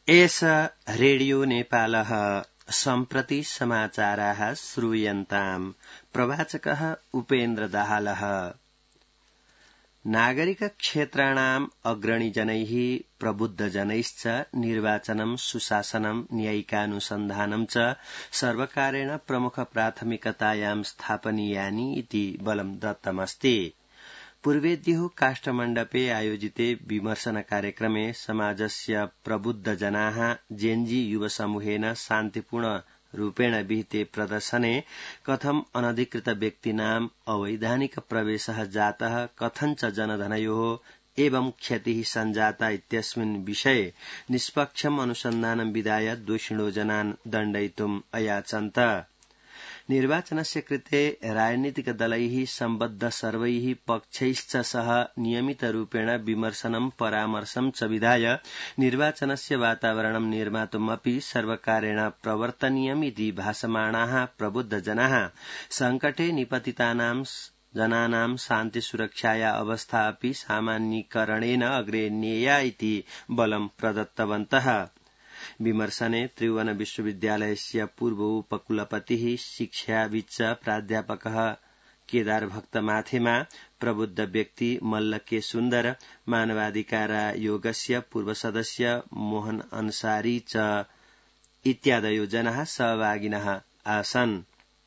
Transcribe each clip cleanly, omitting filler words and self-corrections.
एष रेडियो नेपालः सम्प्रति समाचाराः श्रूयन्ताम्। प्रवाचकः उपेन्द्र दाहालः। नागरिक क्षेत्राणाम् अग्रणीजनैः प्रबुद्धजनैश्च निर्वाचनं सुशासनं न्यायिकानुसन्धानं च सर्वकारेण प्रमुख प्राथमिकतायां स्थापनीयानि इति बलं दत्तमस्ति। पूर्वेद्युः काष्ठमण्डपे आयोजिते विमर्शन कार्यक्रमे समाजस्य प्रबुद्धजनाः जेन्जी युवसमूहेन शान्तिपूर्ण रूपेण विहिते प्रदर्शने कथं अनधिकृत व्यक्तीनाम् अवैधानिक प्रवेशः जातः कथं च जनधनयोः एवं क्षतिः सञ्जाता इत्यस्मिन् विषये निष्पक्षम् अनुसन्धानं विधाय दोषिणो जनान् दण्डयितुम् अयाचन्त। निर्वाचनस्य कृते राजनीतिकदलैः सम्बद्ध सर्वैः पक्षैश्च सह नियमितरूपेण विमर्शनं परामर्शं च विधाय निर्वाचनस्य वातावरणं निर्मातुमपि सर्वकारेण प्रवर्तनीयमिति भासमाणाः प्रबुद्धजनाः संकटे निपतितानां जनानां शान्तिसुरक्षाया अवस्था अपि सामान्यीकरणेन अग्रे नेया इति बलं प्रदत्तवन्तः। विमर्शने त्रिभुवन विश्वविद्यालयस्य पूर्व उपकुलपतिः शिक्षाविद च प्राध्यापकः केदार भक्त माथेमा, प्रबुद्ध व्यक्ति मल्ल के सुन्दर, मानवाधिकारायोगस्य पूर्व सदस्य मोहन अंसारी च इत्यादयो जनाः सहभागिनः आसन्।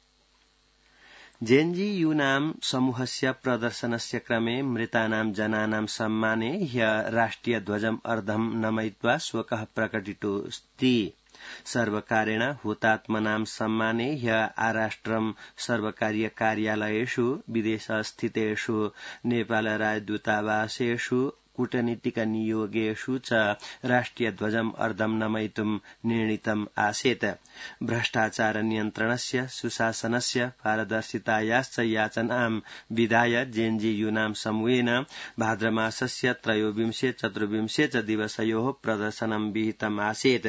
जेन्जी यूनां समूहस्य प्रदर्शनस्य क्रमे मृतानां जनानां सम्माने ह्यः राष्ट्रियध्वजम् अर्धं नमयित्वा शोकः प्रकटितोऽस्ति। सर्वकारेण हुतात्मनां सम्माने ह्यः आराष्ट्रं सर्वकारीय कार्यालयेषु विदेशस्थितेषु नेपाल राजदूतावासेषु कूटनीतिक नियोगेषु च राष्ट्रियध्वजम् अर्धं नमयितुं निर्णीतम् आसीत्। भ्रष्टाचार नियन्त्रणस्य सुशासनस्य पारदर्शितायाश्च याचनां विधाय जेन्जी यूनां समूहेन भाद्रमासस्य 23-24 च दिवसयोः प्रदर्शनं विहितम् आसीत्।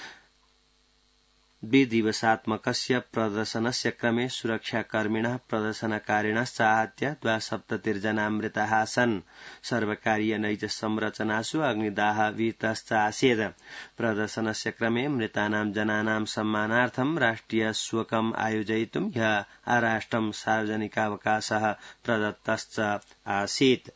द्विदिवसात्मकस्य प्रदर्शनस्य क्रमे सुरक्षाकर्मिणः प्रदर्शनकारिणश्च आहत्य 72 जना मृताः आसन्। सर्वकारीय नैज संरचनासु अग्निदाह विहितश्च आसीत्। प्रदर्शनस्य क्रमे मृतानां जनानां सम्मानार्थं राष्ट्रिय शोकम् आयोजयितुं ह्यः आराष्ट्रं सार्वजनिकावकाशः प्रदत्तश्च आसीत्।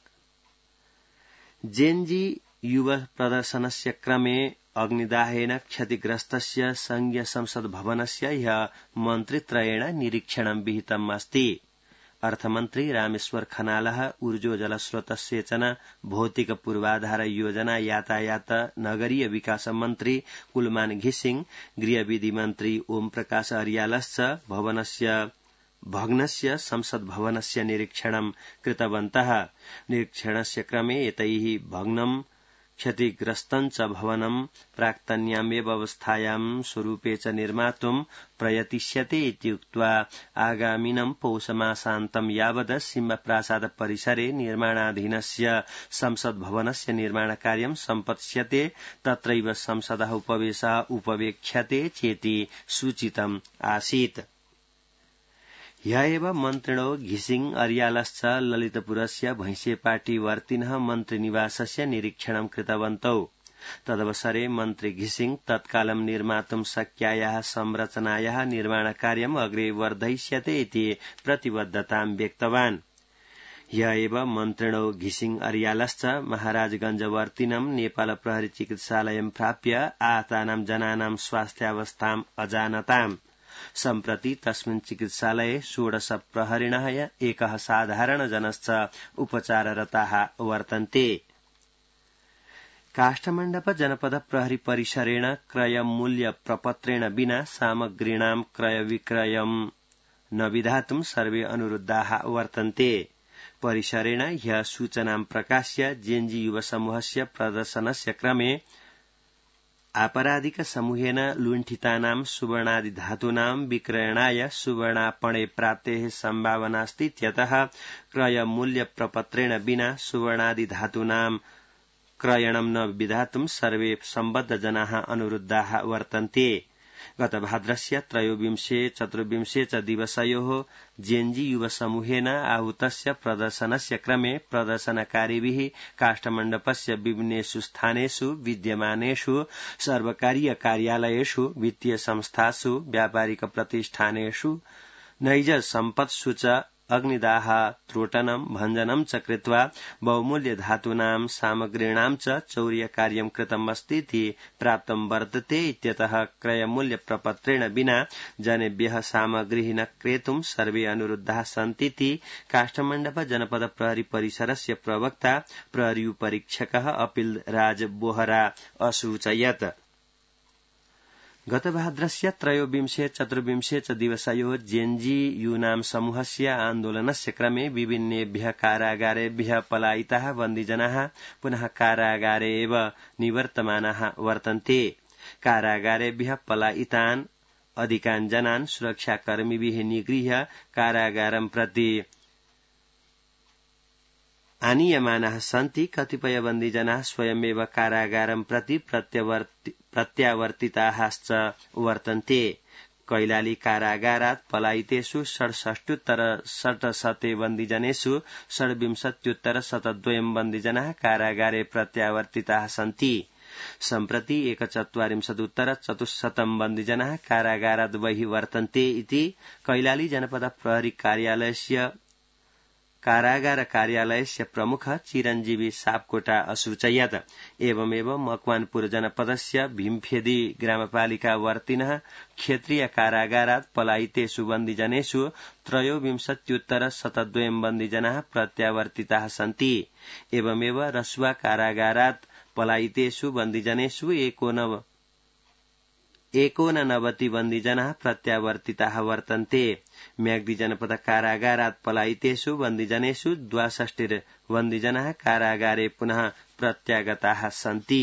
जेन्जी युव प्रदर्शनस्य क्रमे अग्निदाहेन क्षतिग्रस्तस्य संघीय संसद भवनस्य ह्यः मन्त्रित्रयेण निरीक्षणं विहितम् अस्ति। अर्थमन्त्री रामेश्वर खनालः ऊर्जो जलस्रोतसेचन भौतिक पूर्वाधार योजना यातायात नगरीय विकास मन्त्री कुलमान घिसिङ गृहविधि मन्त्री ओम प्रकाश अर्यालश्च भग्नस्य संसद भवनस्य निरीक्षणं कृतवन्तः। निरीक्षणस्य क्रमे एतैः भग्नं क्षतिग्रस्तं च भवनं प्राक्तन्यामेव अवस्थायां स्वरूपे च निर्मातुं प्रयतिष्यते इति उक्त्वा आगामिनं पौषमासान्तं यावत् सिंहप्रासाद परिसरे निर्माणाधीनस्य संसद भवनस्य निर्माणकार्यं सम्पत्स्यते तत्रैव संसदः उपवेशः उपवेक्ष्यते चेति सूचितम् आसीत्। ह्यः एव मन्त्रिणो घिसिङ अर्यालश्च ललितपुरस्य भैंसेपाटीवर्तिनः मन्त्रिनिवासस्य निरीक्षणं कृतवन्तौ। तदवसरे मन्त्री घिसिङ तत्कालं निर्मातुं शक्यायाः संरचनायाः निर्माणकार्यम् अग्रे वर्धयिष्यते इति प्रतिबद्धतां व्यक्तवान्। ह्यः एव मन्त्रिणो घिसिङ अर्यालश्च महाराजगञ्जवर्तिनं नेपाल प्रहरी चिकित्सालयं प्राप्य आहतानां जनानां स्वास्थ्यावस्थाम् अजानताम्। सम्प्रति तस्मिन् चिकित्सालये 16 प्रहरिणः एकः साधारणजनश्च उपचाररताः वर्तन्ते। काष्ठमण्डप जनपद प्रहरी परिसरेण क्रयमूल्य प्रपत्रेण विना सामग्रीणां क्रयविक्रयं न विधातुं सर्वे अनुरुद्धाः वर्तन्ते। परिसरेण ह्यः सूचनां प्रकाश्य जेन्जी युवसमूहस्य प्रदर्शनस्य क्रमे आपराधिक समूहेन लुण्ठितानां सुवर्णादिधातूनां विक्रयणाय सुवर्णापणे प्राप्तेः सम्भावनास्तीत्यतः क्रयमूल्य प्रपत्रेण विना सुवर्णादिधातूनां क्रयणं न विधातुं सर्वे सम्बद्ध जनाः अनुरुद्धाः वर्तन्ते। गतभाद्रस्य 23-24 च दिवसयोः जेएनजी युवसमूहेन आहूतस्य प्रदर्शनस्य क्रमे प्रदर्शनकारिभिः काष्ठमण्डपस्य विभिन्नेषु स्थानेषु विद्यमानेषु सर्वकारीय कार्यालयेषु वित्तीय संस्थासु व्यापारिक प्रतिष्ठानेषु नैज सम्पत्सु च अग्निदाह त्रोटनं भञ्जनं च कृत्वा बहुमूल्य धातूनां सामग्रीणां च चौर्यकार्यं कृतमस्तीति प्राप्तं वर्तते इत्यतः क्रयमूल्य प्रपत्रेण विना जनेभ्यः सामग्रीः न क्रेतुं सर्वे अनुरुद्धाः सन्तीति काष्ठमण्डप जनपद प्रहरी परिसरस्य प्रवक्ता प्रहरीपरीक्षकः अपिल राज बोहरा असूचयत्। गतभाद्रस्य 23-24 च दिवसयोः जेएनजी यूनां समूहस्य आन्दोलनस्य क्रमे विभिन्नेभ्यः कारागारेभ्यः पलायिताः बन्दिजनाः पुनः कारागारे एव निवर्तमानाः वर्तन्ते। कारागारेभ्यः पलायितान् अधिकान् जनान् सुरक्षाकर्मिभिः निगृह्य कारागारं प्रति आनीयमानाः सन्ति। कतिपय बन्दिजनाः स्वयमेव कारागारं प्रति प्रत्यावर्तिताश्च वर्तन्ते। कैलाली कारागारात् पलायितेषु 67 बन्दिजनेषु 27 बन्दिजनाः कारागारे प्रत्यावर्तिताः सन्ति। सम्प्रति 41 बन्दिजनाः कारागारात् बहिः वर्तन्ते इति कैलाली जनपद प्रहरी कार्यालयस्य कारागार कार्यालयस्य प्रमुख चिरञ्जीवी सापकोटा असूचयत्। एवमेव मकवानपुर जनपदस्य भीमफेदी ग्रामपालिकावर्तिनः क्षेत्रीय कारागारात् पलायितेषु बन्दिजनेषु 23 बन्दिजनाः प्रत्यावर्तिताः सन्ति। एवमेव रसुआ कारागारात् पलायितेषु बन्दिजनेषु 89 बन्दिजनाः प्रत्यावर्तिताः वर्तन्ते। म्याग्दी जनपद कारागारात् पलायितेषु बन्दिजनेषु 62 बन्दिजनाः कारागारे पुनः प्रत्यागताः सन्ति।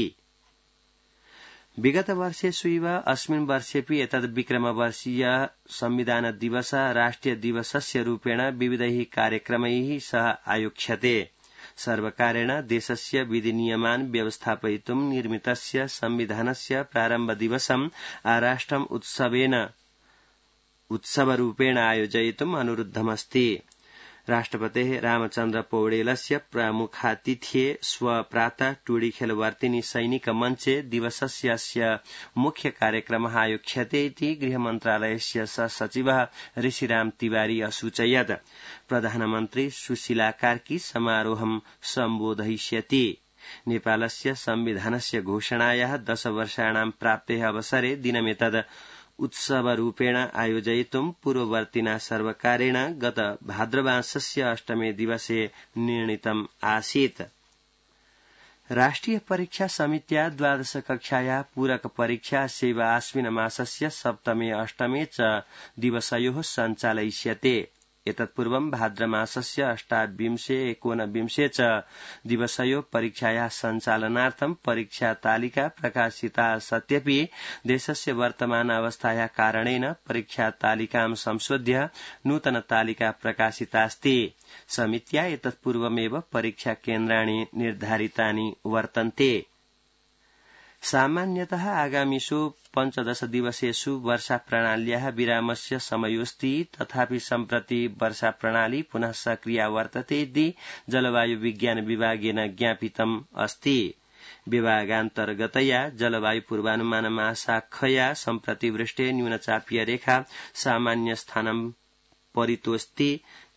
विगत वर्षेषु इव अस्मिन् वर्षेऽपि एतद् विक्रमवर्षीय संविधान दिवस राष्ट्रिय दिवसस्य रूपेण विविधैः कार्यक्रमैः सह आयोक्ष्यते। सर्वकारेण देशस्य विधिनियमान् व्यवस्थापयितुं निर्मितस्य संविधानस्य प्रारम्भ दिवसम् आराष्ट्रम् उत्सवरूपेण आयोजयितुम् अनुरुद्धमस्ति। राष्ट्रपतेः रामचन्द्र पौडेलस्य प्रमुखातिथ्ये श्व प्रातः टुडीखेलवर्तिनी सैनिक मञ्चे दिवसस्यास्य मुख्य कार्यक्रमः आयोक्ष्यते इति गृहमन्त्रालयस्य सचिवः ऋषिराम तिवारी असूचयत्। प्रधानमन्त्री सुशीला कार्की समारोहं सम्बोधयिष्यति। नेपालस्य संविधानस्य घोषणायाः 10 वर्षाणां प्राप्तेः अवसरे दिनमेतद् उत्सवरूपेण आयोजयितुं पूर्ववर्तिना सर्वकारेण गत भाद्रमासस्य 8 दिवसे निर्णीतम् आसीत्। राष्ट्रिय परीक्षा समित्या 12 कक्षायाः पूरक परीक्षा सेवा आश्विन मासस्य 7-8 च दिवसयोः सञ्चालयिष्यते। एतत्पूर्वं भाद्रमासस्य 28-19 च दिवसयोः परीक्षायाः सञ्चालनार्थं परीक्षा तालिका प्रकाशिता सत्यपि देशस्य वर्तमान अवस्थायाः कारणेन परीक्षा तालिकां संशोध्य नूतन तालिका प्रकाशितास्ति। समित्या एतत्पूर्वमेव परीक्षा केन्द्राणि निर्धारितानि वर्तन्ते। सामान्यतः आगामिषु 15 दिवसेषु वर्षाप्रणाल्याः विरामस्य समयोऽस्ति। तथापि सम्प्रति वर्षाप्रणाली पुनः सक्रिया वर्तते इति जलवायु विज्ञान विभागेन ज्ञापितम् अस्ति। विभागान्तर्गतया जलवायु पूर्वानुमान महाशाखया सम्प्रति वृष्टे न्यूनचापीय रेखा सामान्य स्थानं परितोऽस्ति।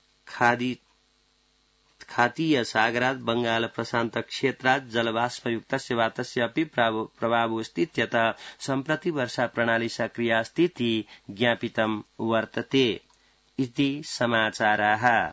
खातीय सागरात् बंगाल प्रशान्त क्षेत्रात् जलबाष्पयुक्तस्य वातस्य अपि प्रभावोऽस्ति इत्यतः सम्प्रति वर्षा प्रणाली सक्रिया अस्ति इति ज्ञापितं वर्तते इति समाचाराः।